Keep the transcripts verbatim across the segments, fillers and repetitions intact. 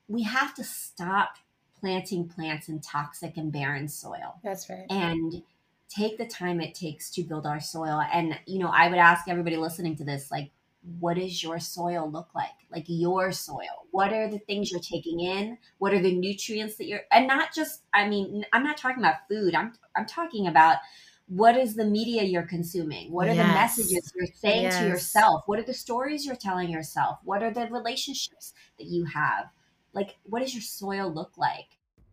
we have to stop planting plants in toxic and barren soil. That's right. And take the time it takes to build our soil. And, you know, I would ask everybody listening to this, like, what does your soil look like? Like your soil. What are the things you're taking in? What are the nutrients that you're, and not just, I mean, I'm not talking about food. I'm, I'm talking about what is the media you're consuming? What are the Yes. messages you're saying Yes. to yourself? What are the stories you're telling yourself? What are the relationships that you have? Like, what does your soil look like?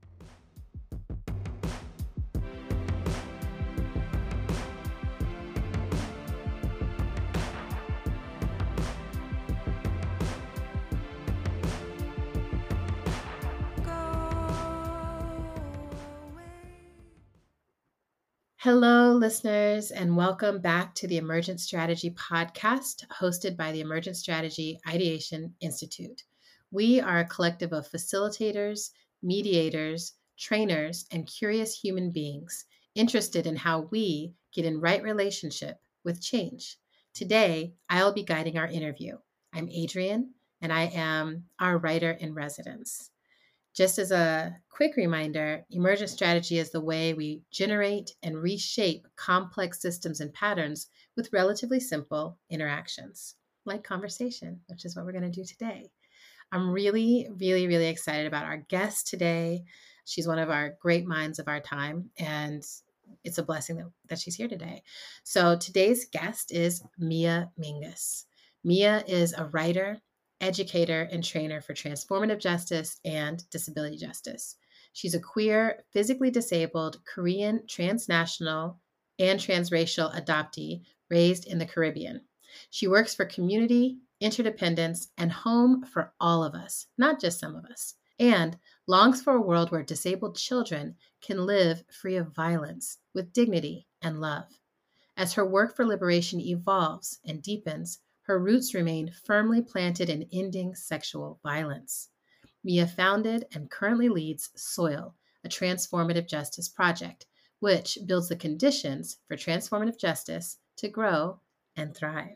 Hello, listeners, and welcome back to the Emergent Strategy podcast hosted by the Emergent Strategy Ideation Institute. We are a collective of facilitators, mediators, trainers, and curious human beings interested in how we get in right relationship with change. Today, I'll be guiding our interview. I'm Adrienne, and I am our writer in residence. Just as a quick reminder, emergent strategy is the way we generate and reshape complex systems and patterns with relatively simple interactions, like conversation, which is what we're going to do today. I'm really, really, really excited about our guest today. She's one of our great minds of our time, and it's a blessing that, that she's here today. So today's guest is Mia Mingus. Mia is a writer, educator, and trainer for transformative justice and disability justice. She's a queer, physically disabled, Korean, transnational, and transracial adoptee raised in the Caribbean. She works for community, interdependence, and home for all of us, not just some of us, and longs for a world where disabled children can live free of violence with dignity and love. As her work for liberation evolves and deepens, her roots remain firmly planted in ending sexual violence. Mia founded and currently leads SOIL, a transformative justice project, which builds the conditions for transformative justice to grow and thrive.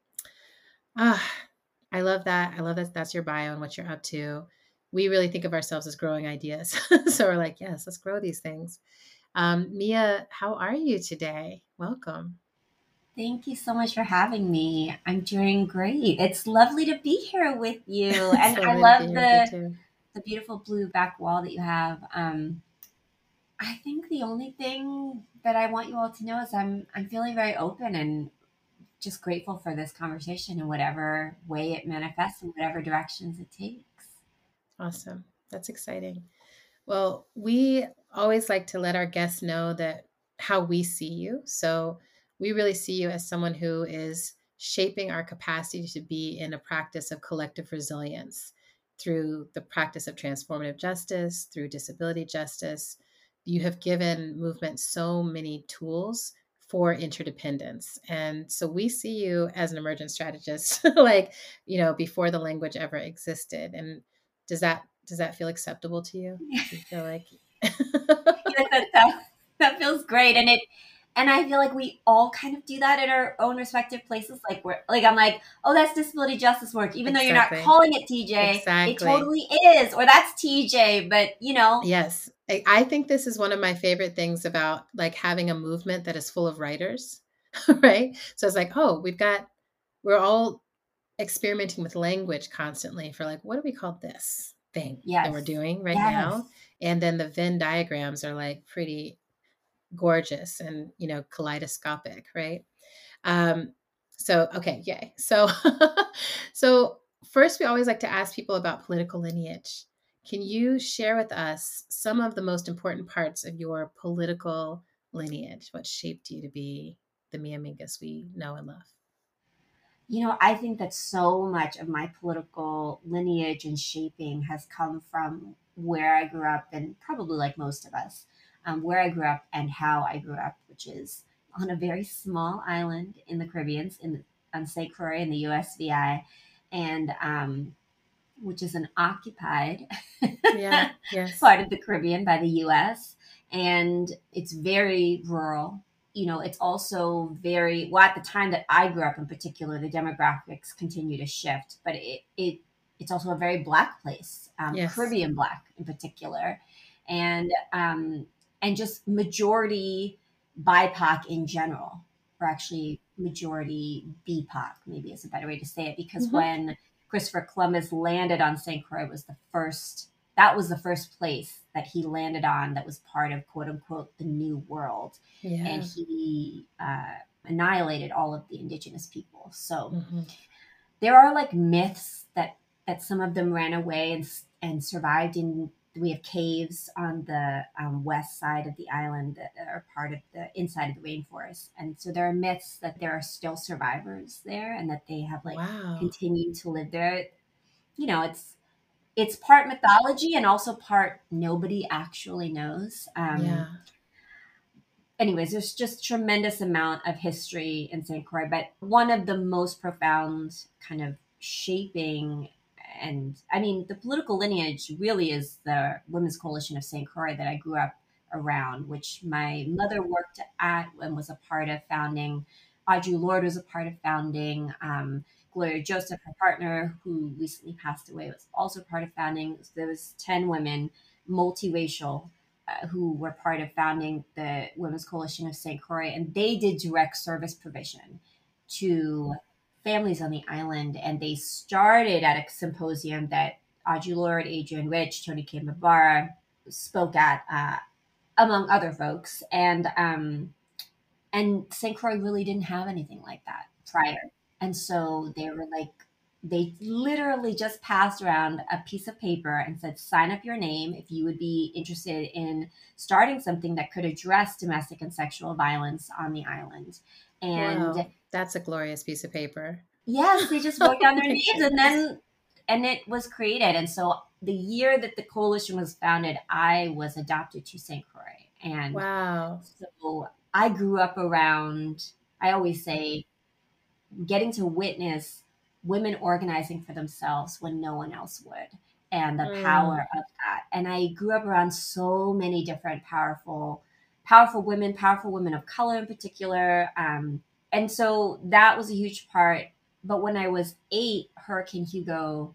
Ah, I love that. I love that that's your bio and what you're up to. We really think of ourselves as growing ideas. So we're like, yes, let's grow these things. Um, Mia, how are you today? Welcome. Thank you so much for having me. I'm doing great. It's lovely to be here with you. And I love the the beautiful blue back wall that you have. Um, I think the only thing that I want you all to know is I'm I'm feeling very open and just grateful for this conversation in whatever way it manifests and whatever directions it takes. Awesome. That's exciting. Well, we always like to let our guests know that how we see you. So we really see you as someone who is shaping our capacity to be in a practice of collective resilience through the practice of transformative justice, through disability justice. You have given movement so many tools for interdependence. And so we see you as an emergent strategist, like, you know, before the language ever existed. And does that does that feel acceptable to you? Do you feel like Yeah, that, that, that feels great. And it and I feel like we all kind of do that in our own respective places. Like we're like I'm like, oh, that's disability justice work, even exactly. though you're not calling it T J. Exactly. It totally is, or that's T J, but you know. Yes. I, I think this is one of my favorite things about like having a movement that is full of writers, right? So it's like, oh, we've got we're all experimenting with language constantly for like, what do we call this thing yes. that we're doing right yes. now? And then the Venn diagrams are like pretty gorgeous and, you know, kaleidoscopic, right? Um, so, okay, yay. So, so first we always like to ask people about political lineage. Can you share with us some of the most important parts of your political lineage? What shaped you to be the Mia Mingus we know and love? You know, I think that so much of my political lineage and shaping has come from where I grew up, and probably like most of us, um, where I grew up and how I grew up, which is on a very small island in the Caribbean, in on Saint Croix in the U S V I, and um, which is an occupied yeah, yes. part of the Caribbean by the U S, and it's very rural. You know, it's also very, well, at the time that I grew up in particular, the demographics continue to shift, but it, it it's also a very Black place, um, Yes. Caribbean Black in particular, and um, and just majority B I P O C in general, or actually majority B P O C, maybe is a better way to say it, because Mm-hmm. when Christopher Columbus landed on Saint Croix, it was the first, that was the first place that he landed on that was part of, quote unquote, the New World. Yeah. And he uh, annihilated all of the indigenous people. So Mm-hmm. there are like myths that that some of them ran away and and survived in. We have caves on the um, west side of the island that are part of the inside of the rainforest, and so there are myths that there are still survivors there and that they have like Wow. continued to live there. You know, it's it's part mythology and also part nobody actually knows. Um, Yeah. anyways, there's just tremendous amount of history in Saint Croix, but one of the most profound kind of shaping, and I mean, the political lineage really is the Women's Coalition of Saint Croix that I grew up around, which my mother worked at and was a part of founding. Audre Lorde was a part of founding. Um, Gloria Joseph, her partner, who recently passed away, was also part of founding. There was ten women, multiracial, uh, who were part of founding the Women's Coalition of Saint Croix, and they did direct service provision to families on the island. And they started at a symposium that Audre Lorde, Adrienne Rich, Toni Cade Mabara spoke at, uh, among other folks. And um, and Saint Croix really didn't have anything like that prior. And so they were like, they literally just passed around a piece of paper and said, sign up your name if you would be interested in starting something that could address domestic and sexual violence on the island. And wow, that's a glorious piece of paper. yes, they just wrote down Oh their my names goodness. and then, and it was created. And so the year that the coalition was founded, I was adopted to Saint Croix. And Wow. so I grew up around, I always say, getting to witness women organizing for themselves when no one else would, and the Mm. power of that. And I grew up around so many different powerful, powerful women, powerful women of color in particular. Um, and so that was a huge part. But when I was eight, Hurricane Hugo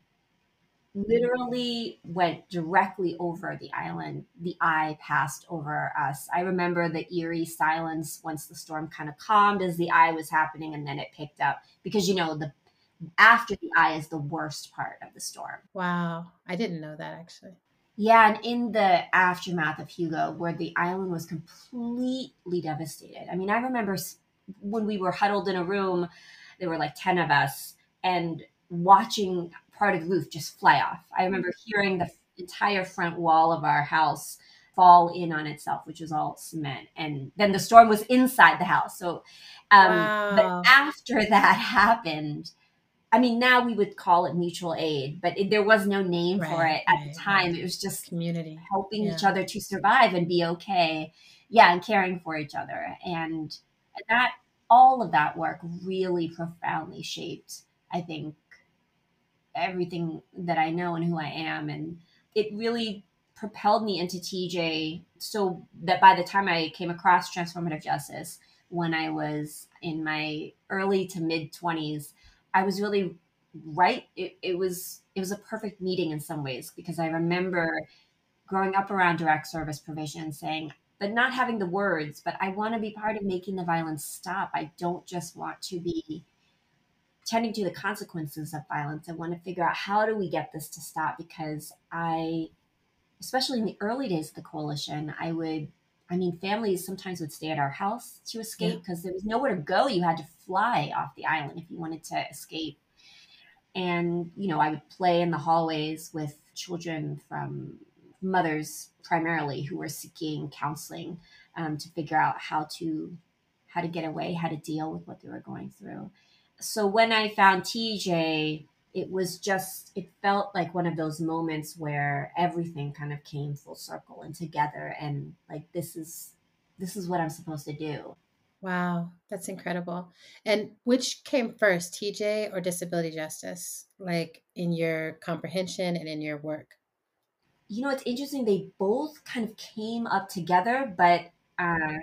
literally went directly over the island. The eye passed over us. I remember the eerie silence once the storm kind of calmed as the eye was happening, and then it picked up because, you know, the after the eye is the worst part of the storm. Wow. I didn't know that actually. Yeah, and in the aftermath of Hugo, where the island was completely devastated. I mean, I remember when we were huddled in a room, there were like ten of us, and watching part of the roof just fly off. I remember hearing the entire front wall of our house fall in on itself, which was all cement. And then the storm was inside the house. So, um, wow. but after that happened, I mean, now we would call it mutual aid, but it, there was no name right, for it at right, the time. Right. It was just community, helping yeah. each other to survive and be okay. Yeah, and caring for each other. And that, all of that work really profoundly shaped, I think, everything that I know and who I am. And it really propelled me into T J, so that by the time I came across transformative justice when I was in my early to mid twenties, I was really right. It, it was it was a perfect meeting in some ways, because I remember growing up around direct service provision saying, but not having the words, but I want to be part of making the violence stop. I don't just want to be tending to the consequences of violence. I want to figure out, how do we get this to stop? Because I, especially in the early days of the coalition, I would, I mean, families sometimes would stay at our house to escape because yeah. there was nowhere to go. You had to fly off the island if you wanted to escape. And, you know, I would play in the hallways with children from mothers primarily who were seeking counseling um, to figure out how to, how to get away, how to deal with what they were going through. So when I found T J, it was just, it felt like one of those moments where everything kind of came full circle and together. And like, this is, this is what I'm supposed to do. Wow, that's incredible. And which came first, T J or disability justice, like in your comprehension and in your work? You know, it's interesting. They both kind of came up together, but, uh,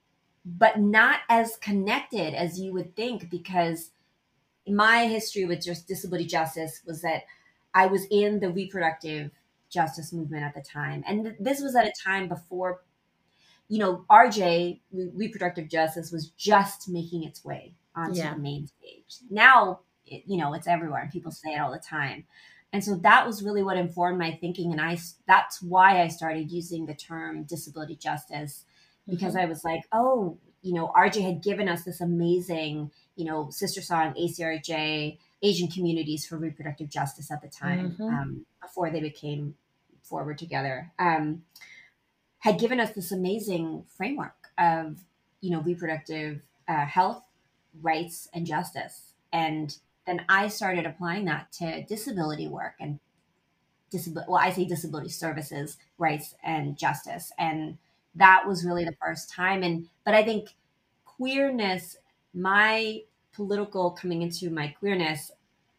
but not as connected as you would think, because my history with just disability justice was that I was in the reproductive justice movement at the time. And th- this was at a time before, you know, R J, re- reproductive justice, was just making its way onto Yeah. the main stage. Now, it, you know, it's everywhere and people say it all the time. And so that was really what informed my thinking. And I, that's why I started using the term disability justice, because Mhm. I was like, oh, you know, R J had given us this amazing, you know, Sister Song, A C R J, Asian Communities for Reproductive Justice at the time, Mhm. um, before they became Forward Together. Um, had given us this amazing framework of, you know, reproductive uh, health, rights, and justice. And then I started applying that to disability work and disability, well, I say disability services, rights, and justice. And that was really the first time. And, but I think queerness, my political coming into my queerness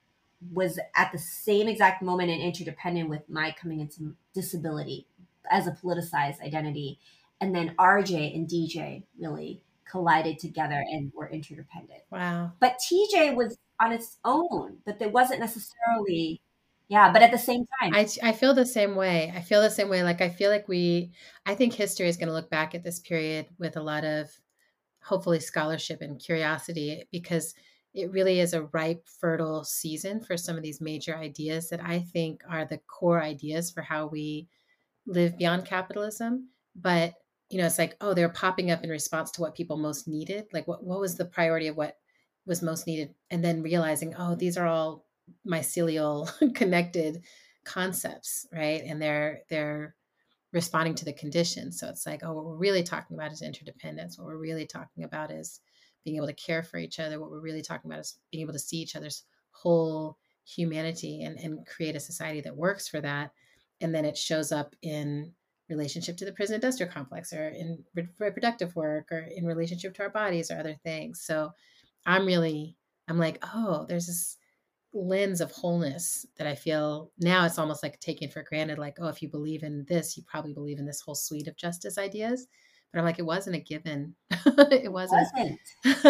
was at the same exact moment and interdependent with my coming into disability as a politicized identity. And then R J and D J really collided together and were interdependent. Wow. But T J was on its own, but there wasn't necessarily, yeah, but at the same time. I, I feel the same way. I feel the same way. Like, I feel like we, I think history is going to look back at this period with a lot of hopefully scholarship and curiosity, because it really is a ripe, fertile season for some of these major ideas that I think are the core ideas for how we live beyond capitalism. But, you know, it's like, oh, they're popping up in response to what people most needed. Like, what, what was the priority of what was most needed? And then realizing, oh, these are all mycelial connected concepts, right? And they're, they're, responding to the condition. So it's like, oh, what we're really talking about is interdependence. What we're really talking about is being able to care for each other. What we're really talking about is being able to see each other's whole humanity and, and create a society that works for that. And then it shows up in relationship to the prison industrial complex, or in re- reproductive work, or in relationship to our bodies, or other things. So I'm really, I'm like, oh, there's this lens of wholeness that I feel now it's almost like taken for granted. Like, oh, if you believe in this, you probably believe in this whole suite of justice ideas. But I'm like, it wasn't a given. It wasn't. Wasn't.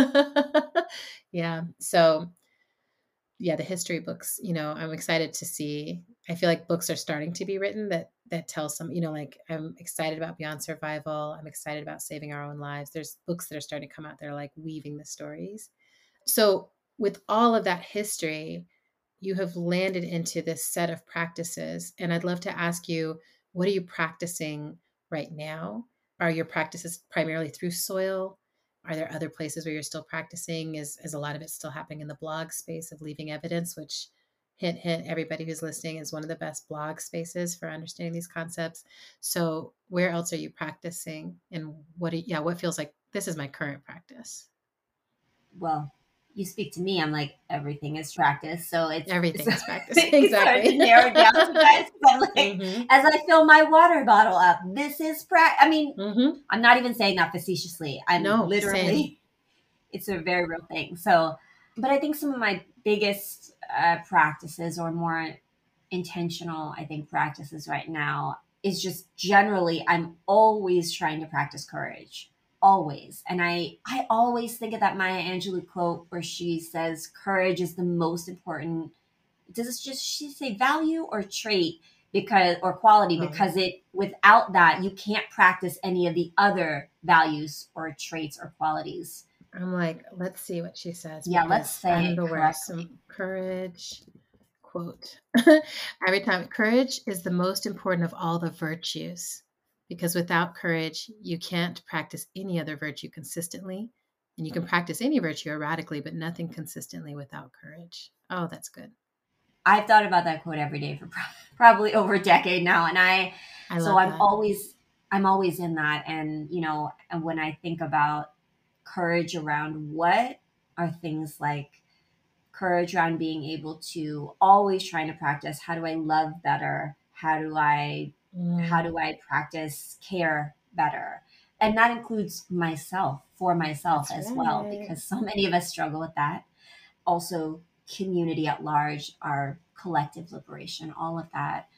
Yeah. So yeah, the history books, you know, I'm excited to see. I feel like books are starting to be written that that tell some, you know, like, I'm excited about Beyond Survival. I'm excited about Saving Our Own Lives. There's books that are starting to come out that are like weaving the stories. So with all of that history, you have landed into this set of practices. And I'd love to ask you, what are you practicing right now? Are your practices primarily through soil? Are there other places where you're still practicing? Is, is a lot of it still happening in the blog space of Leaving Evidence, which, hint, hint, everybody who's listening, is one of the best blog spaces for understanding these concepts. So where else are you practicing? And what, do you, yeah, what feels like this is my current practice? Well, you speak to me, I'm like, everything is practice. So it's, Everything it's, is practice. it's hard Exactly. to narrow down to that. I'm like, mm-hmm. as I fill my water bottle up, this is practice. I mean, mm-hmm. I'm not even saying that facetiously. I'm No, literally, same. it's a very real thing. So, but I think some of my biggest uh, practices, or more intentional, I think, practices right now, is just generally, I'm always trying to practice courage. Always. And I, I always think of that Maya Angelou quote where she says, courage is the most important. Does it just, she say value or trait? Because, or quality, Oh. because it, without that, you can't practice any of the other values or traits or qualities. I'm like, let's see what she says. Yeah, let's say I'm it the worst. correctly. Some courage quote. Every time, courage is the most important of all the virtues, because without courage, you can't practice any other virtue consistently. And you can practice any virtue erratically, but nothing consistently without courage. Oh, that's good. I've thought about that quote every day for pro- probably over a decade now. And I, I so love I'm that. always, I'm always in that. And, you know, and when I think about courage around what are things like courage around being able to always trying to practice, how do I love better? How do I, Mm. how do I practice care better? And that includes myself, for myself That's as well, right. because so many of us struggle with that. Also, community at large, our collective liberation, all of that.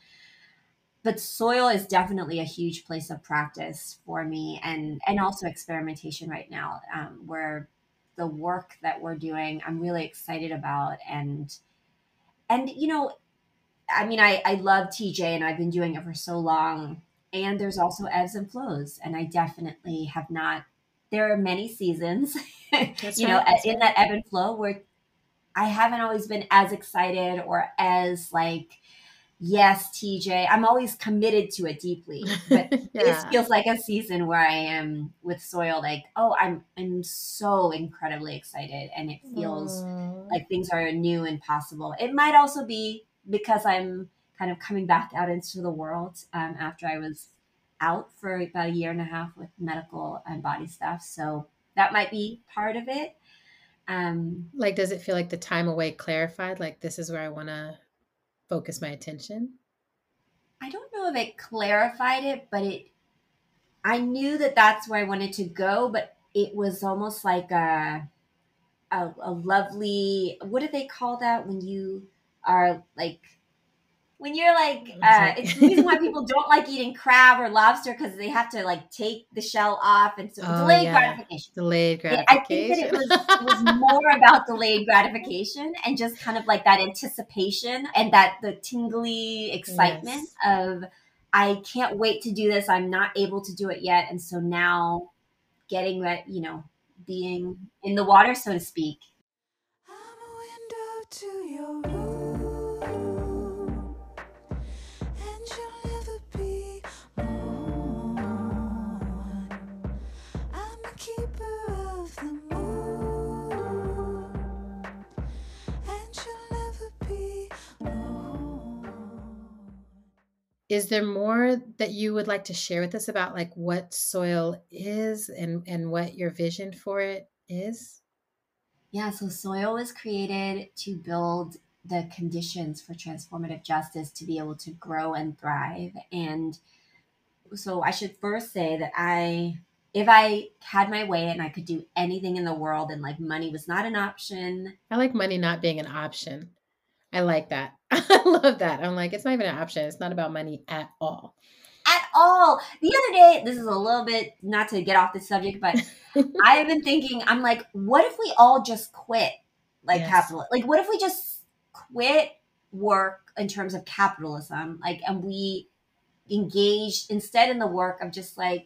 But soil is definitely a huge place of practice for me, and and also experimentation right now, um, where the work that we're doing, I'm really excited about, and and you know, I mean, I, I love T J and I've been doing it for so long. And there's also ebbs and flows. And I definitely have not, there are many seasons, That's you know, right. That's in right. that ebb and flow where I haven't always been as excited or as like, yes, T J, I'm always committed to it deeply. But this Yeah. feels like a season where I am with soil, like, oh, I'm I'm so incredibly excited and it feels Oh, like things are new and possible. It might also be because I'm kind of coming back out into the world um, after I was out for about a year and a half with medical and body stuff. So that might be part of it. Um, like, does it feel like the time away clarified? Like, this is where I want to focus my attention? I don't know if it clarified it, but it I knew that that's where I wanted to go, but it was almost like a a, a lovely, what do they call that when you are like, when you're like, It's uh, like, it's the reason why people don't like eating crab or lobster because they have to like take the shell off, and so oh, delayed yeah. gratification. Delayed Yeah, I think that it gratification. was it was more about delayed gratification and just kind of like that anticipation and that the tingly excitement Yes. of I can't wait to do this. I'm not able to do it yet, and so now getting ready, you know, being in the water, so to speak. I'm a window to your room, and you'll never be more. I'm a keeper of the moon, and you'll never be more. Is there more that you would like to share with us about like what soil is and and what your vision for it is? Yeah, so soil was created to build the conditions for transformative justice to be able to grow and thrive. And so I should first say that I, if I had my way and I could do anything in the world and like money was not an option I like money not being an option. I like that. I love that. I'm like, it's not even an option. It's not about money at all. at all. The other day, this is a little bit not to get off the subject, but I've been thinking, I'm like, what if we all just quit like Yes. capital? Like, what if we just quit work in terms of capitalism? Like, and we engaged instead in the work of just like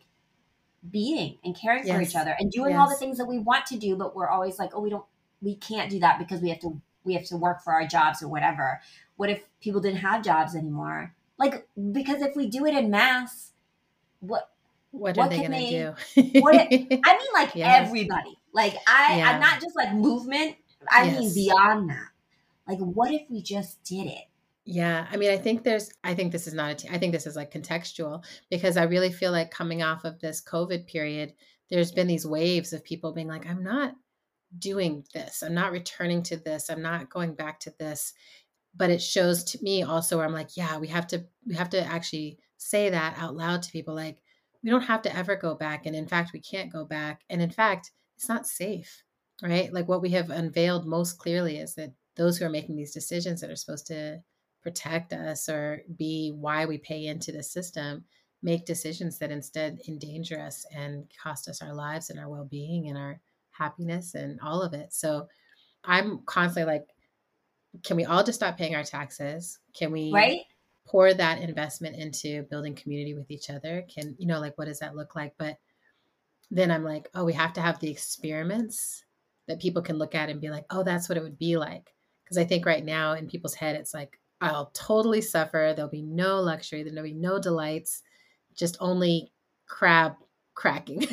being and caring for each Yes. other and doing all the Yes. things that we want to do, but we're always like, oh, we don't, we can't do that because we have to, we have to work for our jobs or whatever. What if people didn't have jobs anymore? Like, because if we do it in mass, what What are what they can going they to what it, do? I mean like Yes. everybody. Like I I'm Yeah. not just like movement. I mean Yes. beyond that. Like what if we just did it? Yeah. I mean, I think there's, I think this is not, a t- I think this is like contextual because I really feel like coming off of this COVID period, there's been these waves of people being like, I'm not doing this. I'm not returning to this. I'm not going back to this. But it shows to me also where I'm like, yeah, we have to, we have to actually say that out loud to people. Like, we don't have to ever go back. And in fact, we can't go back. And in fact, it's not safe, right? Like what we have unveiled most clearly is that those who are making these decisions that are supposed to protect us or be why we pay into the system make decisions that instead endanger us and cost us our lives and our well-being and our happiness and all of it. So I'm constantly like, can we all just stop paying our taxes? Can we Right? pour that investment into building community with each other? Can, you know, like, what does that look like? But then I'm like, oh, we have to have the experiments that people can look at and be like, oh, that's what it would be like. Because I think right now in people's head, it's like, I'll totally suffer. There'll be no luxury. There'll be no delights, just only crab cracking.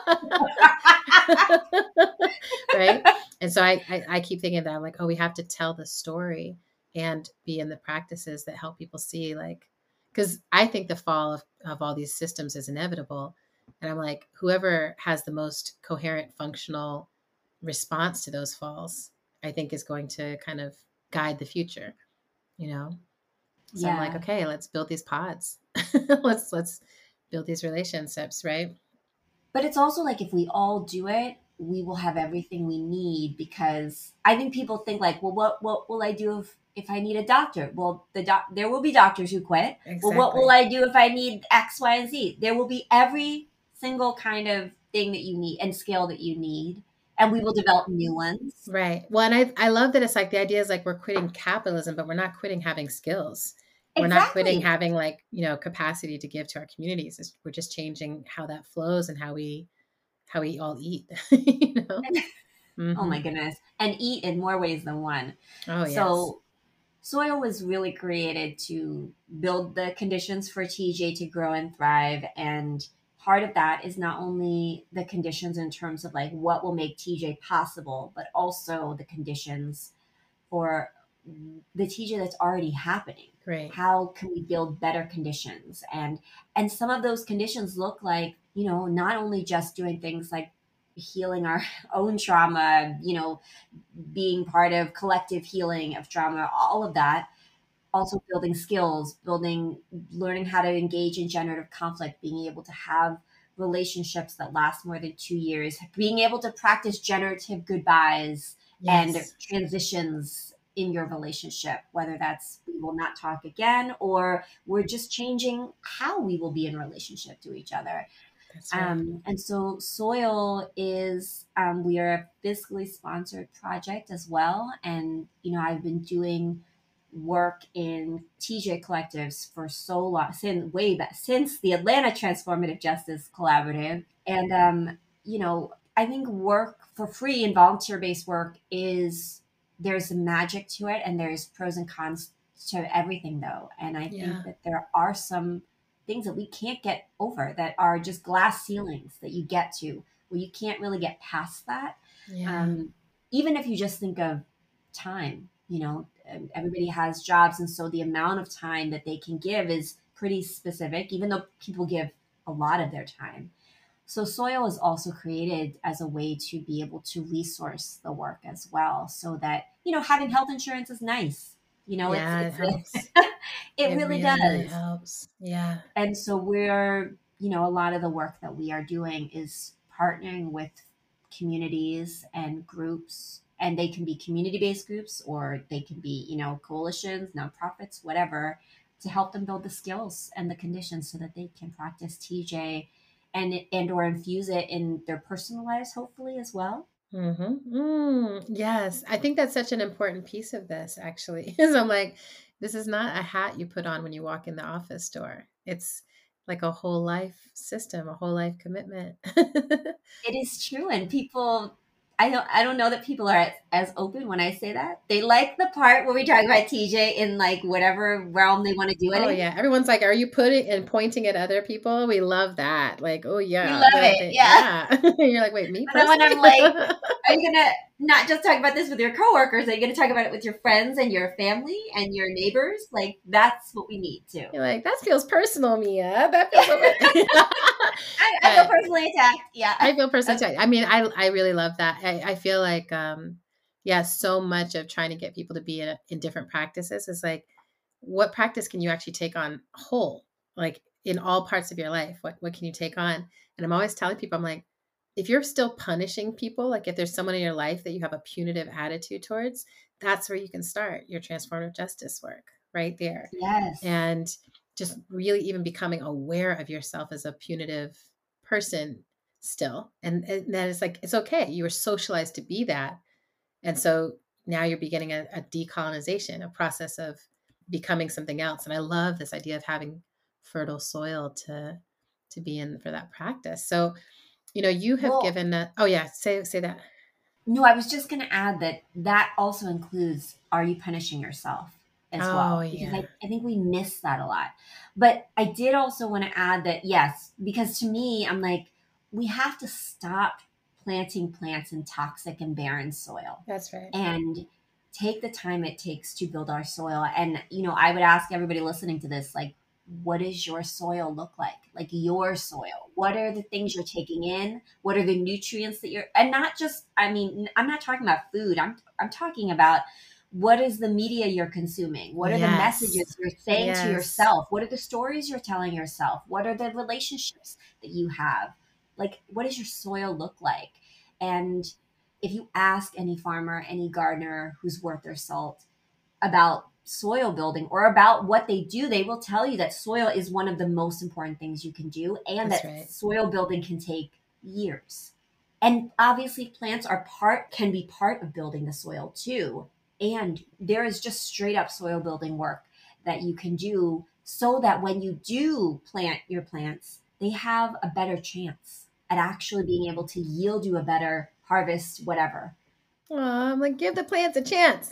Right. And so I, I, I keep thinking that I'm like, oh, we have to tell the story and be in the practices that help people see like, because I think the fall of, of all these systems is inevitable. And I'm like, whoever has the most coherent, functional response to those falls, I think is going to kind of guide the future, you know? So I'm like, Yeah. okay, let's build these pods. let's, let's build these relationships. Right. But it's also like if we all do it, we will have everything we need because I think people think like, well, what what will I do if if I need a doctor? Well, the doc there will be doctors who quit. Well, what will Exactly. I do if I need X, Y, and Z? There will be every single kind of thing that you need and skill that you need, and we will develop new ones. Right. Well, and I I love that it's like the idea is like we're quitting capitalism, but we're not quitting having skills. We're not quitting Exactly. having like, you know, capacity to give to our communities. It's, we're just changing how that flows and how we, how we all eat, you know? Oh Mm-hmm. my goodness. And eat in more ways than one. Oh, yes. So soil was really created to build the conditions for T J to grow and thrive. And part of that is not only the conditions in terms of like what will make T J possible, but also the conditions for the T J that's already happening. Great. How can we build better conditions? And and some of those conditions look like, you know, not only just doing things like healing our own trauma, you know, being part of collective healing of trauma, all of that. Also building skills, building, learning how to engage in generative conflict, being able to have relationships that last more than two years, being able to practice generative goodbyes and Yes. transitions in your relationship, whether that's we will not talk again or we're just changing how we will be in relationship to each other. That's right. Um, and so Soil is, um, we are a fiscally sponsored project as well. And, you know, I've been doing work in T J collectives for so long, since way back, since the Atlanta Transformative Justice Collaborative. And, um, you know, I think work for free and volunteer-based work is, there's a magic to it and there's pros and cons to everything though. And I Yeah. think that there are some things that we can't get over that are just glass ceilings that you get to where you can't really get past that. Yeah. Um, even if you just think of time, you know, um, everybody has jobs. And so the amount of time that they can give is pretty specific, even though people give a lot of their time. So Soil is also created as a way to be able to resource the work as well. So that, you know, having health insurance is nice. You know, Yeah, it it's, helps. it's, it, It really really, really does. helps. Yeah. And so we're, you know, a lot of the work that we are doing is partnering with communities and groups, and they can be community-based groups or they can be, you know, coalitions, nonprofits, whatever, to help them build the skills and the conditions so that they can practice T J and and or infuse it in their personal lives, hopefully as well. Mm-hmm. Mm, yes. I think that's such an important piece of this, actually. Is I'm like, this is not a hat you put on when you walk in the office door. It's like a whole life system, a whole life commitment. It is true, and people, I don't, I don't know that people are as, as open when I say that. They like the part where we talk about T J in like whatever realm they want to do it Oh in. yeah. Everyone's like, are you putting and pointing at other people? We love that. Like, oh We yeah. love The, it, the, yeah. yeah. You're like, wait, me But then when personally? I'm like, are you gonna not just talk about this with your coworkers? Are you gonna talk about it with your friends and your family and your neighbors? Like that's what we need to. You're like, that feels personal, Mia. That feels a little. I, I feel But personally attacked. Yeah. I feel personally Okay. attacked. I mean, I I really love that. I, I feel like um yeah, so much of trying to get people to be in, a, in different practices is like, what practice can you actually take on whole, like in all parts of your life? What what can you take on? And I'm always telling people, I'm like, if you're still punishing people, like if there's someone in your life that you have a punitive attitude towards, that's where you can start your transformative justice work right there. Yes. And just really even becoming aware of yourself as a punitive person still. And, and then it's like, it's okay. You were socialized to be that. And so now you're beginning a, a decolonization, a process of becoming something else. And I love this idea of having fertile soil to to be in for that practice. So, you know, you have Well, given a, oh yeah, say say that. no, I was just going to add that that also includes, are you punishing yourself as Oh well? Because yeah. I, I think we miss that a lot. But I did also want to add that, yes, because to me, I'm like, we have to stop planting plants in toxic and barren soil That's right. and take the time it takes to build our soil. And, you know, I would ask everybody listening to this, like, what does your soil look like? Like your soil. What are the things you're taking in? What are the nutrients that you're, and not just, I mean, I'm not talking about food. I'm, I'm talking about what is the media you're consuming? What are the Yes. messages you're saying Yes. to yourself? What are the stories you're telling yourself? What are the relationships that you have? Like, what does your soil look like? And if you ask any farmer, any gardener who's worth their salt about soil building or about what they do, they will tell you that soil is one of the most important things you can do and That's that right. soil building can take years. And obviously plants are part, can be part of building the soil too. And there is just straight up soil building work that you can do so that when you do plant your plants, they have a better chance at actually being able to yield you a better harvest, whatever. Oh, I'm like, give the plants a chance.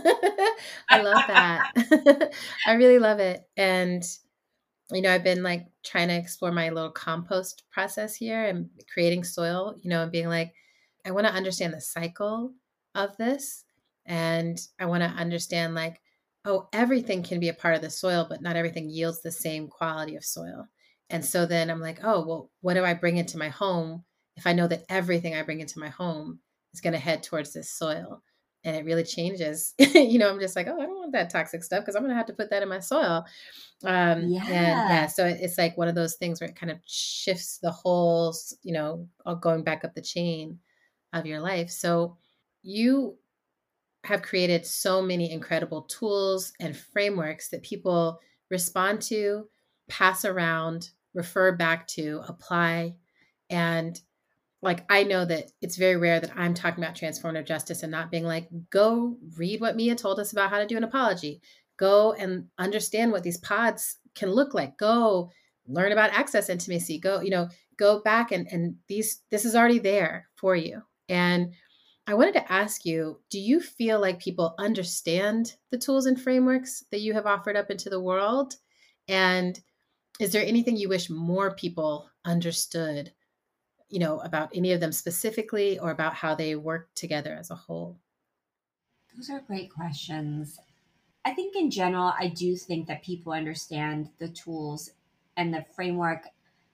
I love that. I really love it. And, you know, I've been like trying to explore my little compost process here and creating soil, you know, and being like, I want to understand the cycle of this. And I want to understand like, oh, everything can be a part of the soil, but not everything yields the same quality of soil. And so then I'm like, oh, well, what do I bring into my home if I know that everything I bring into my home is going to head towards this soil? And it really changes. You know, I'm just like, oh, I don't want that toxic stuff because I'm going to have to put that in my soil. Um, Yeah. And yeah, so it's like one of those things where it kind of shifts the whole, you know, going back up the chain of your life. So you have created so many incredible tools and frameworks that people respond to, pass around, refer back to, apply. And like, I know that it's very rare that I'm talking about transformative justice and not being like, go read what Mia told us about how to do an apology. Go and understand what these pods can look like. Go learn about access intimacy. Go, you know, go back and, and these, this is already there for you. And I wanted to ask you, do you feel like people understand the tools and frameworks that you have offered up into the world? And is there anything you wish more people understood, you know, about any of them specifically or about how they work together as a whole? Those are great questions. I think in general, I do think that people understand the tools and the framework.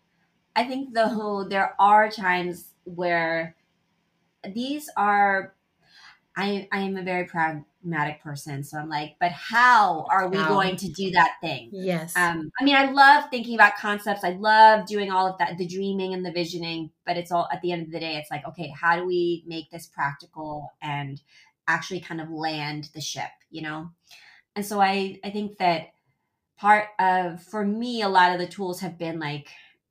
I think though there are times where these are, I, I am a very pragmatic person. So I'm like, but how are we How? going to do that thing? Yes. Um, I mean, I love thinking about concepts. I love doing all of that, the dreaming and the visioning, but it's all at the end of the day, it's like, okay, how do we make this practical and actually kind of land the ship, you know? And so I, I think that part of, for me, a lot of the tools have been like,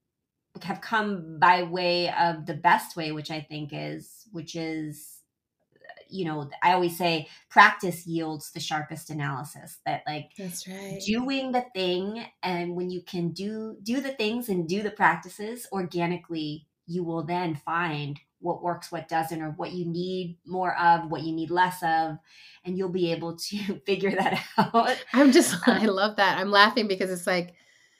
have come by way of the best way, which I think is, which is, you know, I always say practice yields the sharpest analysis. That like That's right. doing the thing, and when you can do do the things and do the practices organically, you will then find what works, what doesn't, or what you need more of, what you need less of, and you'll be able to figure that out. I'm just, I love that. I'm laughing because it's like,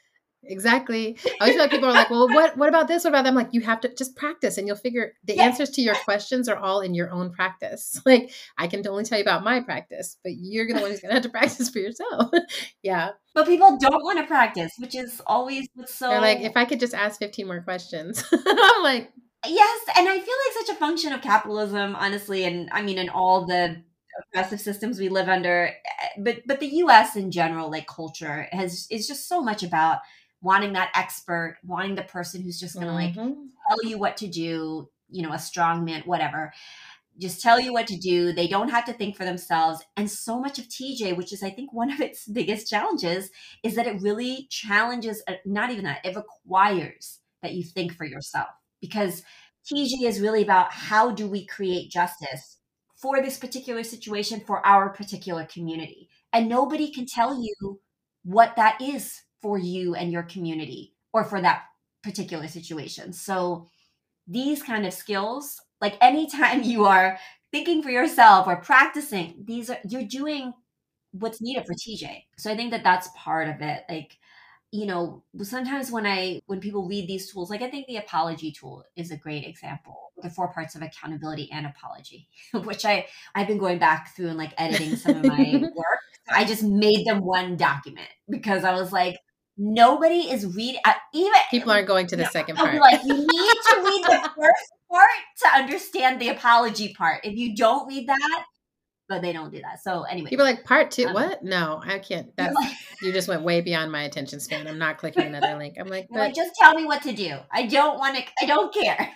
exactly. I always feel like people are like, well, what, what about this? What about that? I'm like, you have to just practice and you'll figure the Yeah. answers to your questions are all in your own practice. Like I can only tell you about my practice, but you're the one who's going to have to practice for yourself. Yeah. But people don't want to practice, which is always what's so. They're like, if I could just ask fifteen more questions. I'm like, yes. And I feel like such a function of capitalism, honestly. And I mean, in all the oppressive systems we live under, but, but the U S in general, like culture has, is just so much about wanting that expert, wanting the person who's just going to like mm-hmm. tell you what to do, you know, a strong man, whatever, just tell you what to do. They don't have to think for themselves. And so much of T J, which is, I think, one of its biggest challenges, is that it really challenges, uh, not even that, it requires that you think for yourself. Because T J is really about how do we create justice for this particular situation, for our particular community. And nobody can tell you what that is for you and your community or for that particular situation. So these kind of skills, like anytime you are thinking for yourself or practicing, these are, you're doing what's needed for T J. So I think that that's part of it. Like, you know, sometimes when I, when people read these tools, like I think the apology tool is a great example, the four parts of accountability and apology, which I, I've been going back through and like editing some of my work. I just made them one document because I was like, nobody is reading. Uh, even people aren't going to the second I'll part. be like, you need to read the first part to understand the apology part. If you don't read that, but they don't do that. So anyway, people are like part two. um, What? No, I can't. That's like, you just went way beyond my attention span. I'm not clicking another link. I'm like, you're like, but just tell me what to do. I don't want to. I don't care.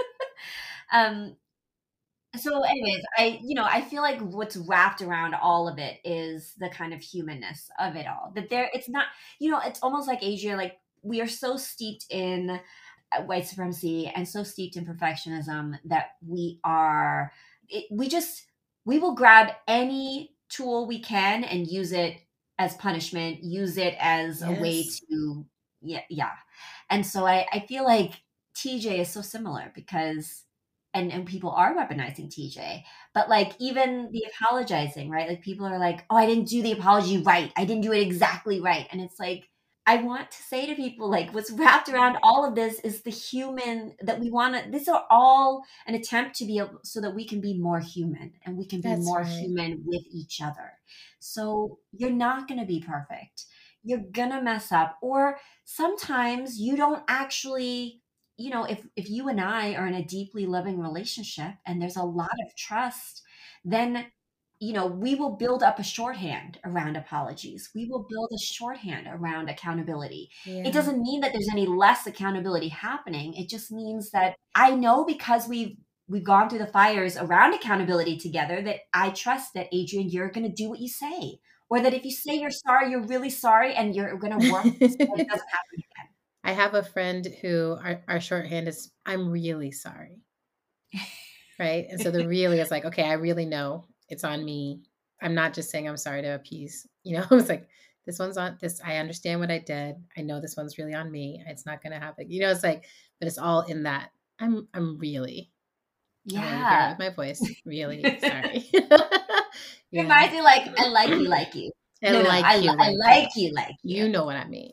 um. So anyways, I, you know, I feel like what's wrapped around all of it is the kind of humanness of it all. That there, it's not, you know, it's almost like Asia, like we are so steeped in white supremacy and so steeped in perfectionism that we are, it, we just, we will grab any tool we can and use it as punishment, use it as a way Yes. to, yeah, yeah. And so I, I feel like T J is so similar because, and, and people are weaponizing T J, but like even the apologizing, right? Like people are like, oh, I didn't do the apology right. I didn't do it exactly right. And it's like, I want to say to people, like, what's wrapped around all of this is the human that we want to, these are all an attempt to be able, so that we can be more human and we can be That's more right. human with each other. So you're not going to be perfect. You're going to mess up. Or sometimes you don't actually, you know, if, if you and I are in a deeply loving relationship and there's a lot of trust, then you know, we will build up a shorthand around apologies. We will build a shorthand around accountability. It Yeah. doesn't mean that there's any less accountability happening. It just means that I know because we've we've gone through the fires around accountability together that I trust that Adrian, you're going to do what you say, or that if you say you're sorry, you're really sorry, and you're going to work so that it doesn't happen again. I have a friend who our, our shorthand is, I'm really sorry. Right. And so the really is like, okay, I really know it's on me. I'm not just saying I'm sorry to appease, you know, it's like, this one's on this. I understand what I did. I know this one's really on me. It's not going to happen. You know, it's like, but it's all in that. I'm, I'm really, I don't know, you hear it Yeah. with my voice. Really sorry. It reminds me like, I like you, like you. I no, no, like I, you, I like like you, like you. You know what I mean.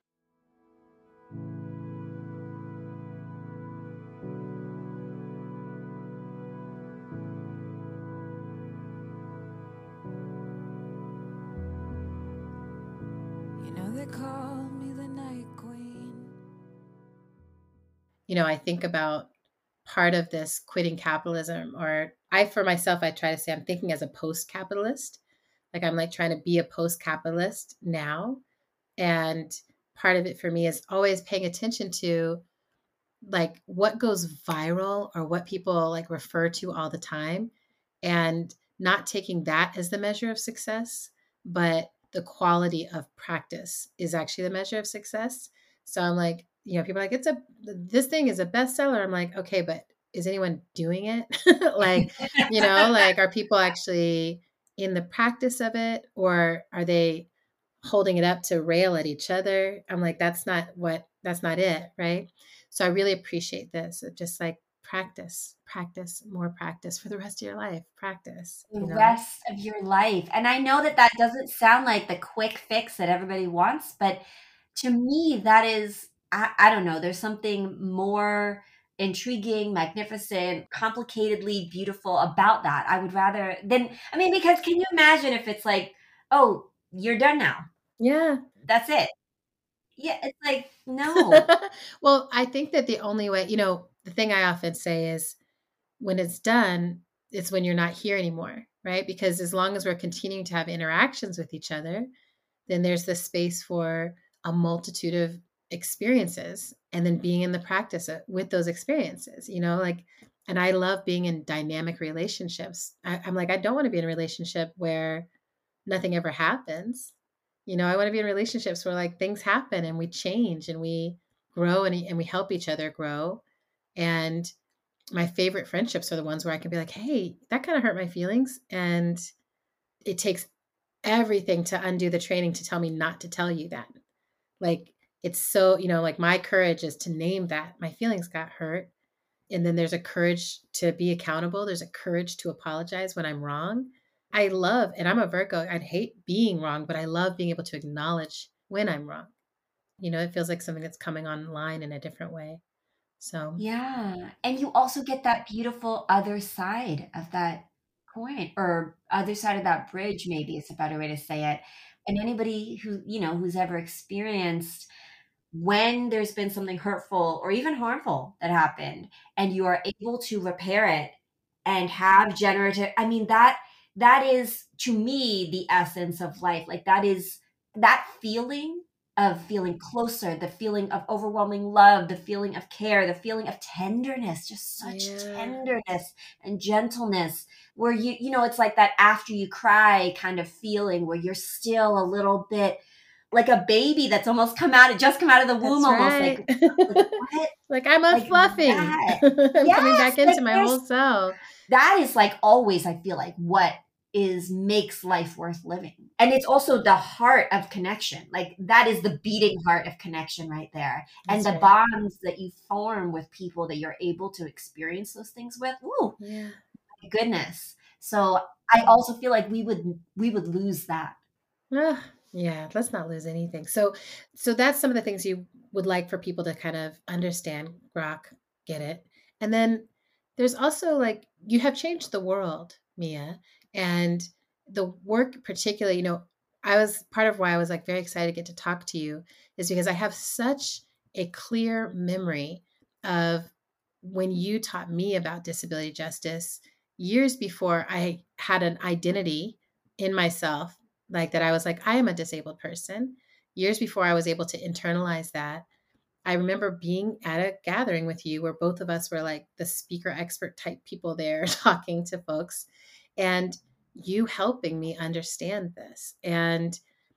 You know they call me the Night Queen. You know, I think about part of this quitting capitalism, or I, for myself, I try to say I'm thinking as a post-capitalist. Like I'm like trying to be a post-capitalist now. And part of it for me is always paying attention to like what goes viral or what people like refer to all the time, and not taking that as the measure of success, but the quality of practice is actually the measure of success. So I'm like, you know, people are like, it's a, this thing is a bestseller. I'm like, okay, but is anyone doing it? Like, you know, like are people actually in the practice of it, or are they holding it up to rail at each other? I'm like, that's not what, that's not it. Right. So I really appreciate this. Of just like practice, practice, more practice for the rest of your life. Practice, The you know? rest of your life. And I know that that doesn't sound like the quick fix that everybody wants, but to me, that is, I, I don't know, there's something more intriguing, magnificent, complicatedly beautiful about that. I would rather than, I mean, because can you imagine if it's like, oh, you're done now. Yeah. That's it. Yeah, it's like, no. Well, I think that the only way, you know, the thing I often say is when it's done, it's when you're not here anymore, right? Because as long as we're continuing to have interactions with each other, then there's this space for a multitude of experiences, and then being in the practice with those experiences, you know, like, and I love being in dynamic relationships. I, I'm like, I don't want to be in a relationship where nothing ever happens. You know, I want to be in relationships where like things happen and we change and we grow, and, and we help each other grow. And my favorite friendships are the ones where I can be like, hey, that kind of hurt my feelings. And it takes everything to undo the training to tell me not to tell you that. Like, it's so, you know, like my courage is to name that my feelings got hurt. And then there's a courage to be accountable. There's a courage to apologize when I'm wrong. I love, and I'm a Virgo, I'd hate being wrong, but I love being able to acknowledge when I'm wrong. You know, it feels like something that's coming online in a different way. So, Yeah. And you also get that beautiful other side of that coin, or other side of that bridge, maybe is a better way to say it. And anybody who, you know, who's ever experienced when there's been something hurtful or even harmful that happened and you are able to repair it and have generative, I mean, that that is to me the essence of life. Like that is that feeling of feeling closer, the feeling of overwhelming love, the feeling of care, the feeling of tenderness, just such yeah. tenderness and gentleness, where you, you know, it's like that after you cry kind of feeling where you're still a little bit like a baby that's almost come out, just come out of the womb, That's almost right. like, like what? Like I'm Like unfluffing. that. I'm coming Yes, back into like my there's whole self. that is like always, I feel like what is makes life worth living. And it's also the heart of connection. Like that is the beating heart of connection right there. That's and the right. bonds that you form with people that you're able to experience those things with. Ooh, Yeah. my goodness. So I also feel like we would we would lose that. Ah, yeah, let's not lose anything. So, so that's some of the things you would like for people to kind of understand, grok, get it. And then there's also like you have changed the world, Mia, and the work particularly, you know, I was part of why I was like very excited to get to talk to you is because I have such a clear memory of when you taught me about disability justice years before I had an identity in myself, like that I was like, I am a disabled person. Years before I was able to internalize that, I remember being at a gathering with you where both of us were like the speaker expert type people there talking to folks and you helping me understand this and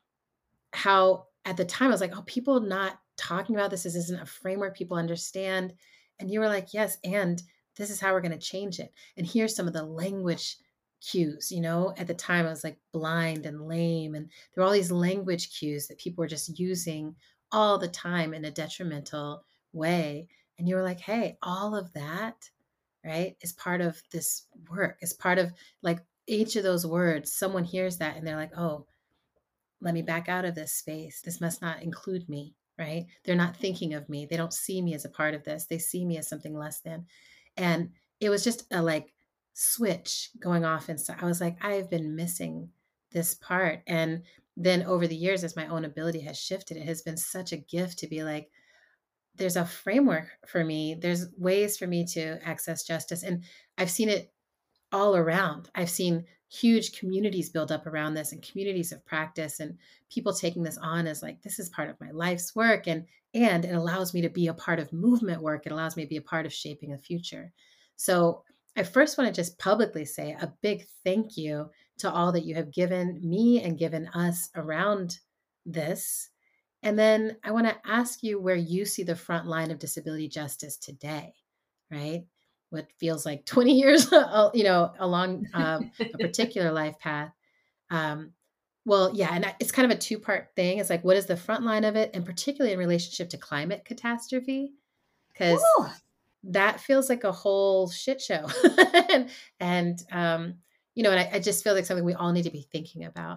how at the time I was like, oh, people not talking about this. This isn't a framework people understand. And you were like, yes, and this is how we're going to change it. And here's some of the language cues. You know, at the time I was like blind and lame. And there were all these language cues that people were just using all the time in a detrimental way. And you were like, hey, all of that, right, is part of this work, is part of like each of those words. Someone hears that and they're like, oh, let me back out of this space. This must not include me, right? They're not thinking of me. They don't see me as a part of this. They see me as something less than. And it was just a like switch going off inside. I was like, I've been missing this part. And then over the years, as my own ability has shifted, it has been such a gift to be like, there's a framework for me. There's ways for me to access justice. And I've seen it all around. I've seen huge communities build up around this and communities of practice and people taking this on as like, this is part of my life's work. And, and it allows me to be a part of movement work. It allows me to be a part of shaping a future. So I first want to just publicly say a big thank you to all that you have given me and given us around this. And then I want to ask you where you see the front line of disability justice today, right? What feels like twenty years, you know, along um, a particular life path. Um, well, yeah, and it's kind of a two-part thing. It's like, what is the front line of it, and particularly in relationship to climate catastrophe, because Ooh. that feels like a whole shit show. and, and um, you know, and I, I just feel like something we all need to be thinking about.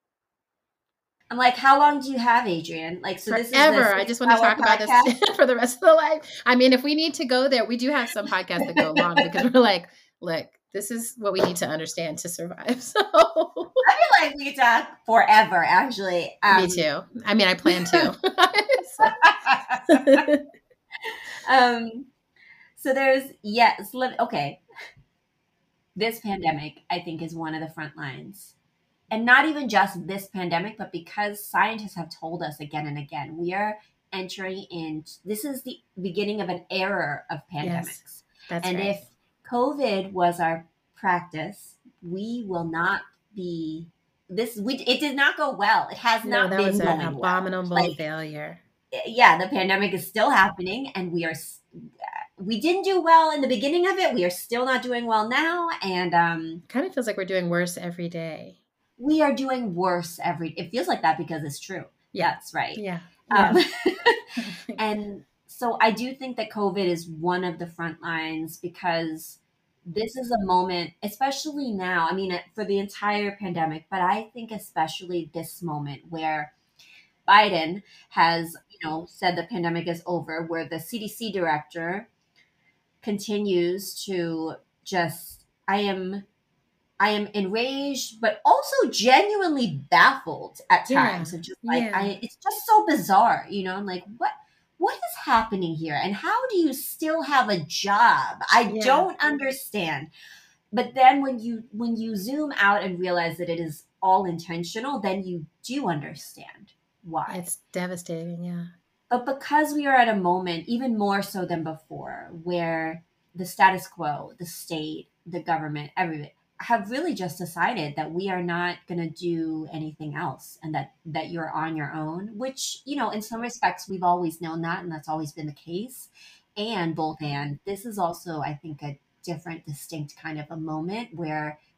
I'm like, how long do you have, Adrienne? Like, so this Forever. is I just want to talk podcast? about this for the rest of the life. I mean, if we need to go there, we do have some podcasts that go long because we're like, look, this is what we need to understand to survive. So I feel like we could talk forever, actually. Um, me too. I mean, I plan to. um, so there's, yes, okay. This pandemic, I think, is one of the front lines. And not even just this pandemic, but because scientists have told us again and again, we are entering in, this is the beginning of an era of pandemics. Yes, that's and right. if COVID was our practice, we will not be, this, we, it did not go well. It has no, not that been was going an abominable well. Like, failure. Yeah, the pandemic is still happening and we are, we didn't do well in the beginning of it. We are still not doing well now. And um, kind of feels like we're doing worse every day. We are doing worse every, it feels like that because it's true. Yeah. That's right. Yeah. Um, yeah. And so I do think that COVID is one of the front lines because this is a moment, especially now, I mean, for the entire pandemic, but I think especially this moment where Biden has, you know, said the pandemic is over, where the C D C director continues to just, I am I am enraged, but also genuinely baffled at times. Yeah, of just like, yeah. I, it's just so bizarre, you know. I'm like, what, what is happening here, and how do you still have a job? I Yeah. don't understand. But then when you when you zoom out and realize that it is all intentional, then you do understand why. It's devastating, yeah. But because we are at a moment, even more so than before, where the status quo, the state, the government, everybody have really just decided that we are not going to do anything else and that that you're on your own, which, you know, in some respects we've always known that, and that's always been the case. And both and this is also, I think, a different, distinct kind of a moment where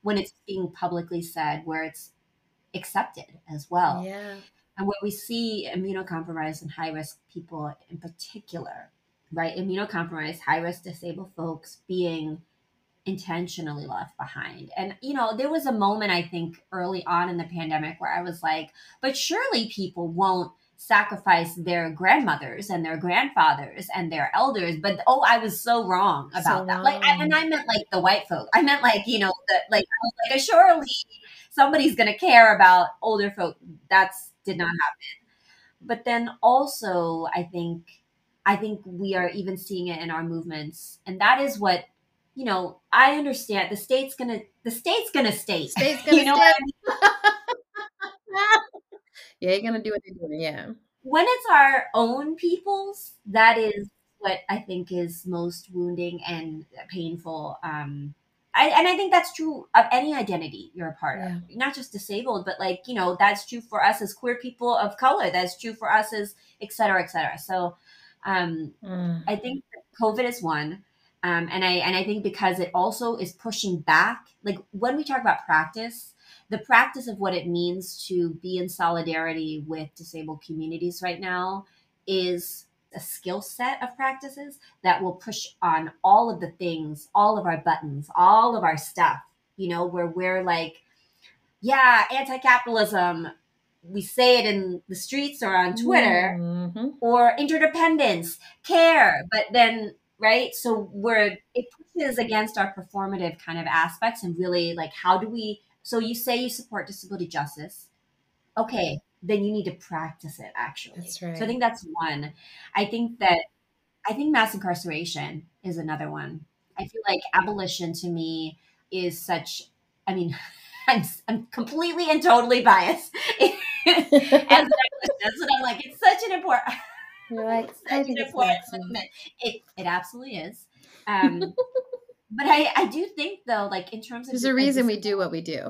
when it's being publicly said, where it's accepted as well. Yeah. And where we see immunocompromised and high risk people in particular, right? Immunocompromised, high risk disabled folks being intentionally left behind. And, you know, there was a moment, I think, early on in the pandemic where I was like, but surely people won't sacrifice their grandmothers and their grandfathers and their elders. But, oh, I was so wrong about So that. Like, I, and wrong. I meant like the white folk. I meant like, you know, the, like, I was like, surely somebody's going to care about older folk. That's did not happen. But then also, I think, I think we are even seeing it in our movements. And that is what, you know, I understand the state's gonna the state's gonna state. State's gonna You know what I state. mean? Yeah, you're gonna do what you're doing. Yeah. When it's our own people's, that is what I think is most wounding and painful. Um, I, and I think that's true of any identity you're a part Yeah. of, not just disabled, but like, you know, that's true for us as queer people of color. That's true for us as et cetera, et cetera. So um, Mm. I think that COVID is one. Um, and I and I think because it also is pushing back, like when we talk about practice, the practice of what it means to be in solidarity with disabled communities right now is a skill set of practices that will push on all of the things, all of our buttons, all of our stuff, you know, where we're like, yeah, anti-capitalism, we say it in the streets or on Twitter, Mm-hmm. or interdependence, care, but then, right? So we're, it pushes against our performative kind of aspects and really like, how do we, so you say you support disability justice. Okay, then you need to practice it actually. That's right. So I think that's one. I think that, I think mass incarceration is another one. I feel like abolition to me is such, I mean, I'm, I'm completely and totally biased as an abolitionist, and I'm like, it's such an important, You're like, it's I such think an it's important maximum. movement. It it absolutely is. Um, but I I do think though, like in terms of There's di- a of reason we disability, do what we do.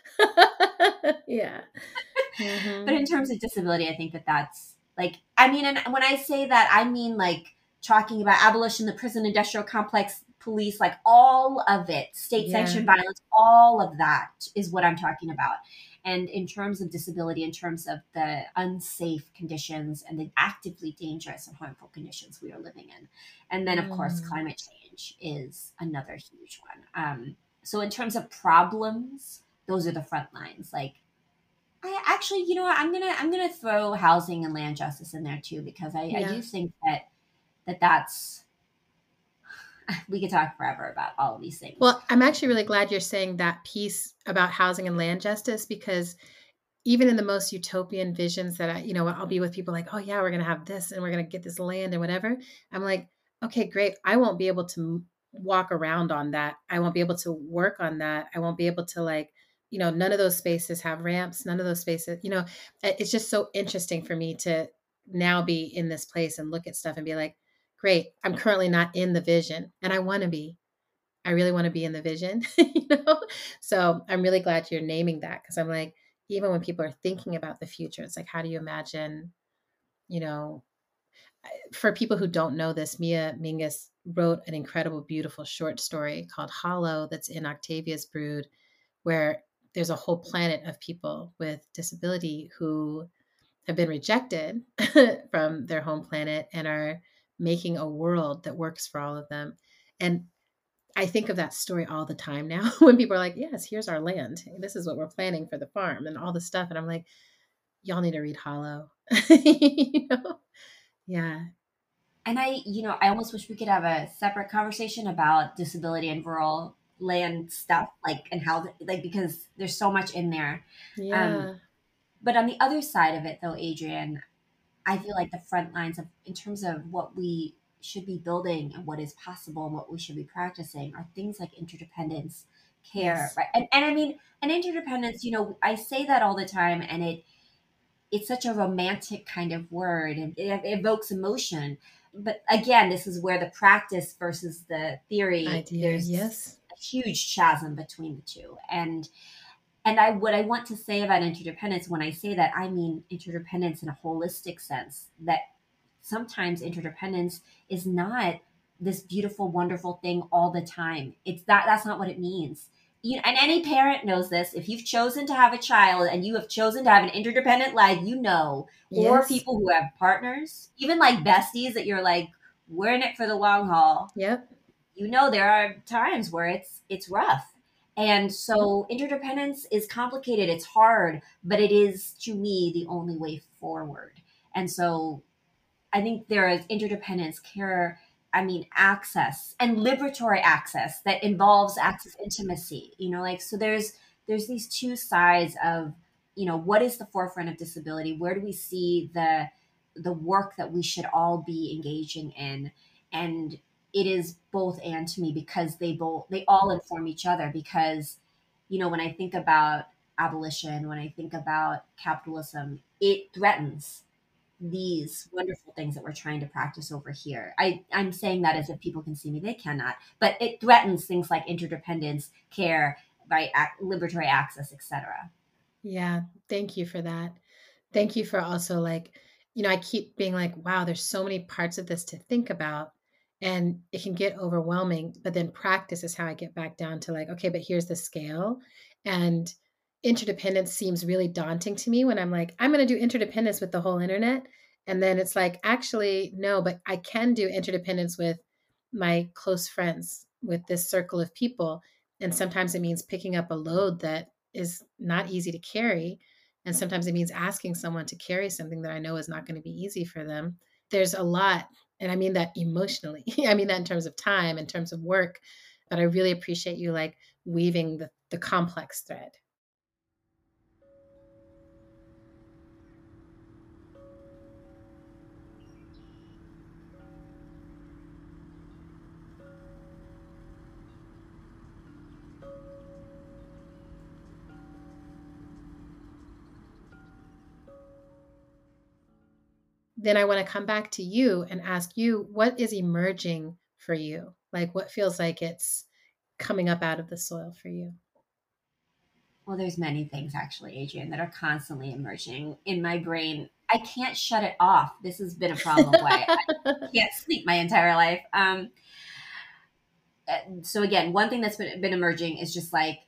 Yeah. Mhm. but in terms of disability, I think that that's like, I mean, and when I say that, I mean like talking about abolition, the prison industrial complex, police, like all of it, state Yeah. sanctioned violence, all of that is what I'm talking about. And in terms of disability, in terms of the unsafe conditions and the actively dangerous and harmful conditions we are living in. And then, of course, Mm. climate change is another huge one. Um, so in terms of problems, those are the front lines. Like, I actually, you know what, I'm gonna I'm gonna throw housing and land justice in there too, because I, I Yeah. do think that that that's we could talk forever about all of these things. Well, I'm actually really glad you're saying that piece about housing and land justice, because even in the most utopian visions that I, you know, I'll be with people like, oh yeah, we're going to have this and we're going to get this land and whatever. I'm like, okay, great. I won't be able to m- walk around on that. I won't be able to work on that. I won't be able to like, you know, none of those spaces have ramps. None of those spaces, you know, it- it's just so interesting for me to now be in this place and look at stuff and be like, great. I'm currently not in the vision and I want to be. I really want to be in the vision, you know? So I'm really glad you're naming that, because I'm like, even when people are thinking about the future, it's like, how do you imagine, you know, for people who don't know this, Mia Mingus wrote an incredible, beautiful short story called Hollow that's in Octavia's Brood, where there's a whole planet of people with disability who have been rejected from their home planet and are making a world that works for all of them. And I think of that story all the time now when people are like, yes, here's our land. This is what we're planning for the farm and all this stuff. And I'm like, y'all need to read Hollow. You know? Yeah. And I, you know, I almost wish we could have a separate conversation about disability and rural land stuff, like, and how, like, because there's so much in there. Yeah. Um, but on the other side of it, though, Adrienne, I feel like the front lines of, in terms of what we should be building and what is possible and what we should be practicing are things like interdependence, care, Yes. right? And, and I mean, and interdependence, you know, I say that all the time, and it, it's such a romantic kind of word, and it, it evokes emotion. But again, this is where the practice versus the theory, Idea. there's Yes. a huge chasm between the two. And and I what I want to say about interdependence, when I say that, I mean interdependence in a holistic sense, that sometimes interdependence is not this beautiful, wonderful thing all the time. It's that that's not what it means. you, and any parent knows this. If you've chosen to have a child and you have chosen to have an interdependent life, you know, or Yes. people who have partners, even like besties that you're like, we're in it for the long haul. Yep. You know, there are times where it's it's rough. And so interdependence is complicated, it's hard, but it is to me the only way forward. And so I think there is interdependence, care, I mean, access and liberatory access that involves access intimacy, you know, like, so there's, there's these two sides of, you know, what is the forefront of disability? Where do we see the, the work that we should all be engaging in? And it is both and to me because they both, they all inform each other because, you know, when I think about abolition, when I think about capitalism, it threatens these wonderful things that we're trying to practice over here. I, I'm saying that as if people can see me, they cannot, but it threatens things like interdependence, care, right, ac- liberatory access, et cetera. Yeah, thank you for that. Thank you for also like, you know, I keep being like, wow, there's so many parts of this to think about and it can get overwhelming, but then practice is how I get back down to like, okay, but here's the scale. And interdependence seems really daunting to me when I'm like, I'm going to do interdependence with the whole internet. And then it's like, actually, no, but I can do interdependence with my close friends, with this circle of people. And sometimes it means picking up a load that is not easy to carry. And sometimes it means asking someone to carry something that I know is not going to be easy for them. There's a lot. And I mean that emotionally. I mean that in terms of time, in terms of work. But I really appreciate you like weaving the, the complex thread. Then I want to come back to you and ask you, what is emerging for you? Like what feels like it's coming up out of the soil for you? Well, there's many things actually, Adrienne, that are constantly emerging in my brain. I can't shut it off. This has been a problem of why I can't sleep my entire life. Um, so again, one thing that's been, been emerging is just like,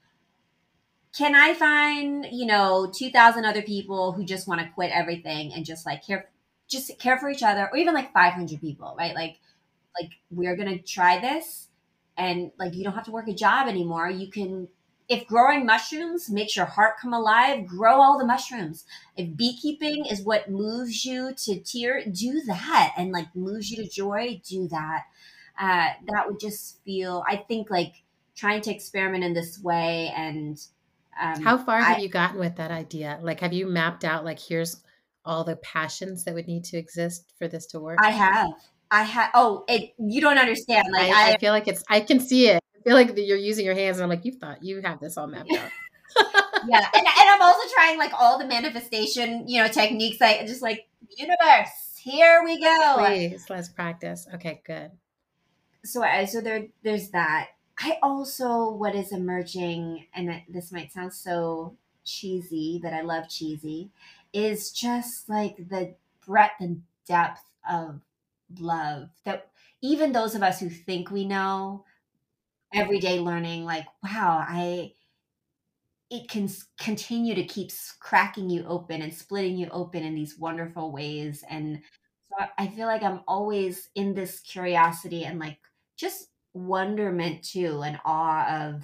can I find, you know, two thousand other people who just want to quit everything and just like care, just care for each other, or even like five hundred people, right? Like, like we're going to try this and like, you don't have to work a job anymore. You can, if growing mushrooms makes your heart come alive, grow all the mushrooms. If beekeeping is what moves you to tear, do that. And like moves you to joy, do that. Uh, that would just feel, I think like trying to experiment in this way and, How um, far have I you gotten with that idea? Like, have you mapped out, like, here's all the passions that would need to exist for this to work? I have. I have. Oh, it. You don't understand. Like I, I I. feel like it's, I can see it. I feel like you're using your hands and I'm like, you thought you have this all mapped out. Yeah, and and I'm also trying like all the manifestation, you know, techniques. Like just like universe, here we go. Please, let's practice. Okay, good. So I so there there's that. I also what is emerging, and this might sound so cheesy, but I love cheesy, is just like the breadth and depth of love that even those of us who think we know everyday learning, like wow, I it can s- continue to keep s- cracking you open and splitting you open in these wonderful ways. And so I I feel like I'm always in this curiosity and like just wonderment too and awe of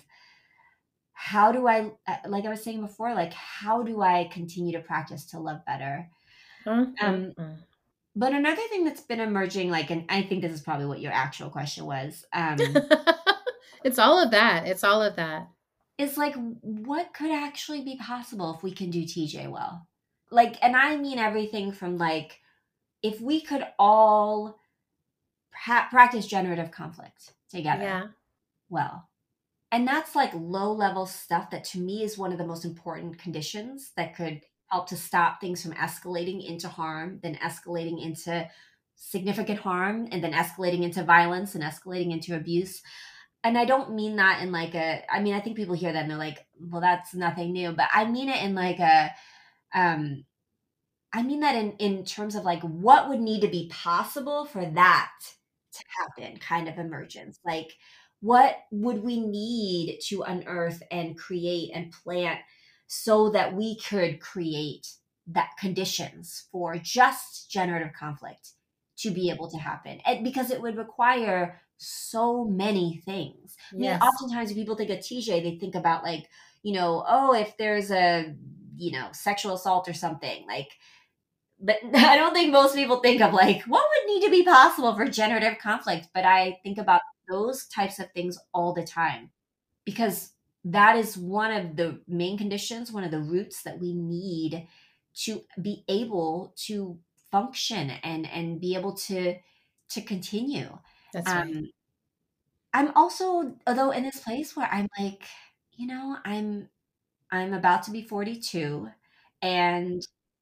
how do I, uh, like I was saying before, like how do I continue to practice to love better? Mm, mm, Um, mm. but another thing that's been emerging, like, and I think this is probably what your actual question was, um, It's all of that. It's all of that. is like what could actually be possible if we can do T J well? Like, and I mean everything from like if we could all pra- practice generative conflict together Yeah. well. And that's like low level stuff that to me is one of the most important conditions that could help to stop things from escalating into harm, then escalating into significant harm, and then escalating into violence and escalating into abuse. And I don't mean that in like a, I mean, I think people hear that and they're like, well, that's nothing new. But I mean it in like a, um, I mean that in, in terms of like what would need to be possible for that to happen kind of emergence. Like, what would we need to unearth and create and plant so that we could create that conditions for just generative conflict to be able to happen? And because it would require so many things. I mean, Yes. oftentimes when people think of T J, they think about like, you know, oh, if there's a, you know, sexual assault or something, like, but I don't think most people think of like what would need to be possible for generative conflict. But I think about those types of things all the time because that is one of the main conditions, one of the roots that we need to be able to function and and be able to to continue. That's Um, right. I'm also, although in this place where I'm like, you know, I'm I'm about to be forty-two, and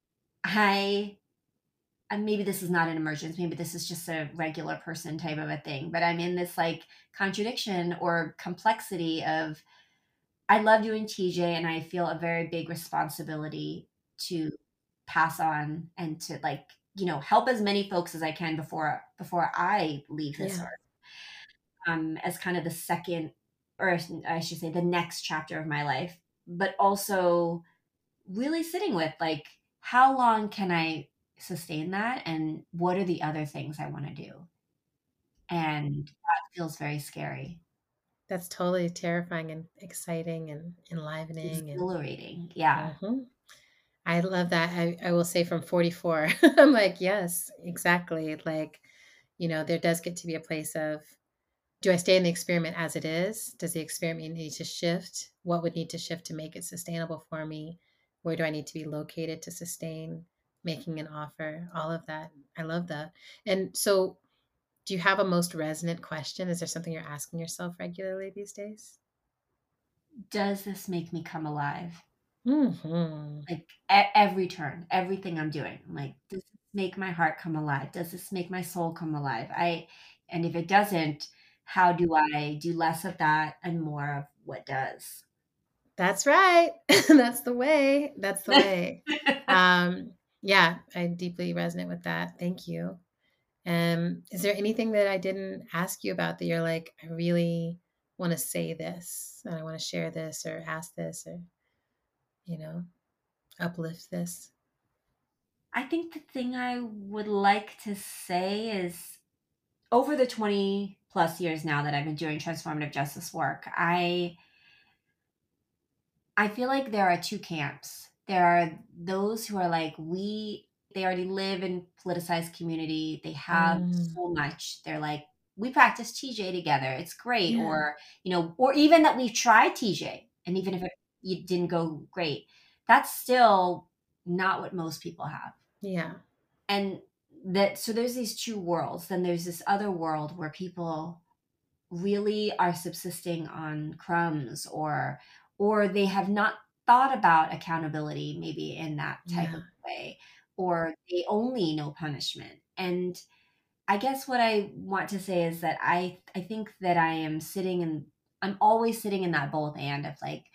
I and maybe this is not an emergence, maybe this is just a regular person type of a thing, but I'm in this like contradiction or complexity of I love doing T J and I feel a very big responsibility to pass on and to like, you know, help as many folks as I can before before I leave this Yeah. earth. Um, as kind of the second, or I should say the next chapter of my life, but also really sitting with like, how long can I sustain that? And what are the other things I want to do? And that feels very scary. That's totally terrifying and exciting and enlivening and Exhilarating. Yeah. Mhm. I love that. I, I will say from forty-four, I'm like, yes, exactly. Like, you know, there does get to be a place of, do I stay in the experiment as it is? Does the experiment need to shift? What would need to shift to make it sustainable for me? Where do I need to be located to sustain making an offer? All of that. I love that. And so, do you have a most resonant question? Is there something you're asking yourself regularly these days? Does this make me come alive? Mm-hmm. Like at every turn, everything I'm doing, I'm like, does this make my heart come alive? Does this make my soul come alive? I, and if it doesn't, how do I do less of that and more of what does? That's right. That's the way. That's the way. Um, yeah, I deeply resonate with that. Thank you. Um, is there anything that I didn't ask you about that you're like, I really want to say this and I want to share this or ask this or, you know, uplift this? I think the thing I would like to say is over the twenty plus years now that I've been doing transformative justice work, I I feel like there are two camps. There are those who are like, we, they already live in politicized community. They have Mm, so much. They're like, we practice T J together. It's great. yeah. Or, you know, or even that we've tried T J. And even if it, it didn't go great, that's still not what most people have. Yeah. And that, so there's these two worlds. Then there's this other world where people really are subsisting on crumbs or or they have not thought about accountability maybe in that type Yeah. of way, or they only know punishment. And I guess what I want to say is that i i think that I am sitting in I'm always sitting in that both and of like,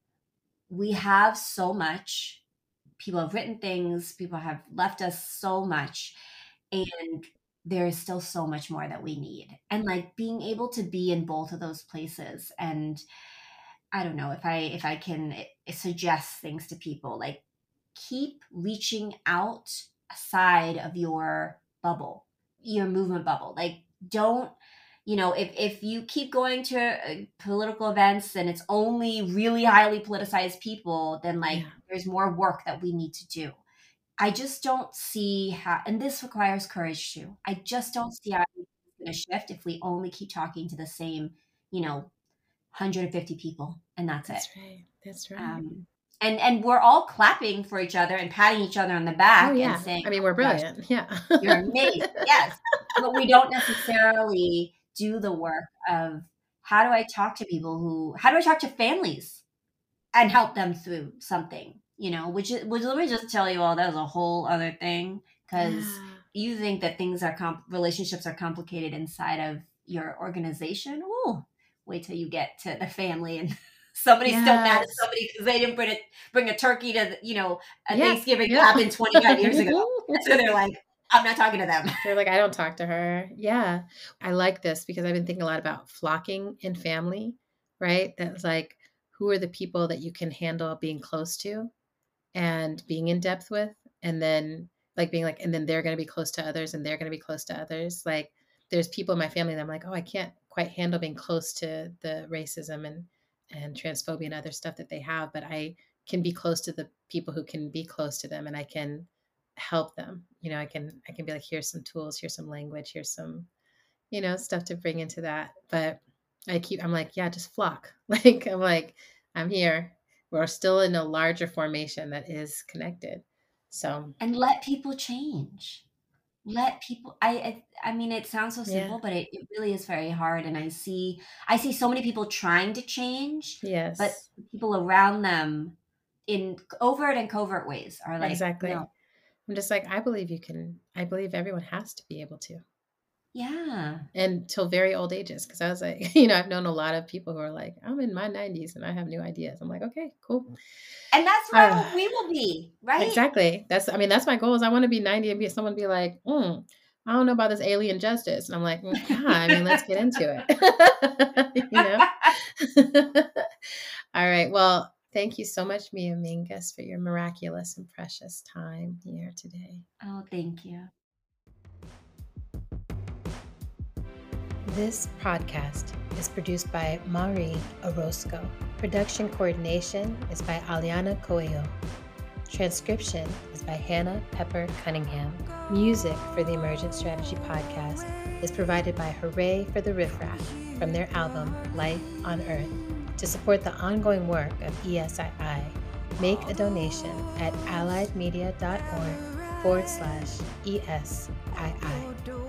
we have so much, people have written things, people have left us so much, and there is still so much more that we need. And like being able to be in both of those places. And I don't know if I if I can eh, suggest things to people, like keep reaching out aside of your bubble, your movement bubble. Like don't, you know, if if you keep going to uh, political events and it's only really highly politicized people, then like Yeah. there's more work that we need to do. I just don't see how, and this requires courage too. I just don't see how it's going to shift if we only keep talking to the same, you know, one hundred fifty people, and that's it. That's right. That's right. Um, and and we're all clapping for each other and patting each other on the Oh, back and yeah. saying, I mean, "Oh we're my gosh, brilliant. Yeah. you're amazing." Yes, but we don't necessarily do the work of how do I talk to people who, how do I talk to families and help them through something, you know, which is, which let me just tell you all, that was a whole other thing, because Yeah. you think that things are, comp- relationships are complicated inside of your organization. Ooh, wait till you get to the family and somebody's still mad at Yes. somebody because they didn't bring a, bring a turkey to, the, you know, a Yeah. Thanksgiving Yeah. happened twenty-five years ago. That's what they're like. I'm not talking to them. They're like, I don't talk to her. Yeah. I like this because I've been thinking a lot about flocking in family, right? That's like, who are the people that you can handle being close to and being in depth with? And then like being like, and then they're going to be close to others and they're going to be close to others. Like there's people in my family that I'm like, oh, I can't quite handle being close to the racism and, and transphobia and other stuff that they have, but I can be close to the people who can be close to them and I can help them. You know, I can, I can be like, here's some tools, here's some language, here's some, you know, stuff to bring into that. But I keep, I'm like, yeah, just flock. Like, I'm like, I'm here. We're still in a larger formation that is connected. So, and let people change. Let people, I, I, I mean, it sounds so simple, yeah. but it, it really is very hard. And I see, I see so many people trying to change, Yes. but people around them in overt and covert ways are like, exactly. no. I'm just like, I believe you can, I believe everyone has to be able to. Yeah. And till very old ages. Cause I was like, you know, I've known a lot of people who are like, I'm in my nineties and I have new ideas. I'm like, okay, cool. And that's where Uh, we will be, right? Exactly. That's, I mean, that's my goal is I want to be ninety and be someone be like, mm, I don't know about this alien justice. And I'm like, mm, yeah, I mean, let's get into it. You know? All right. Well, thank you so much, Mia Mingus, for your miraculous and precious time here today. Oh, thank you. This podcast is produced by Marie Orozco. Production coordination is by Aliana Coelho. Transcription is by Hannah Pepper Cunningham. Music for the Emergent Strategy Podcast is provided by Hooray for the Riff Raff from their album Life on Earth. To support the ongoing work of E S I I, make a donation at alliedmedia.org forward slash E S I I.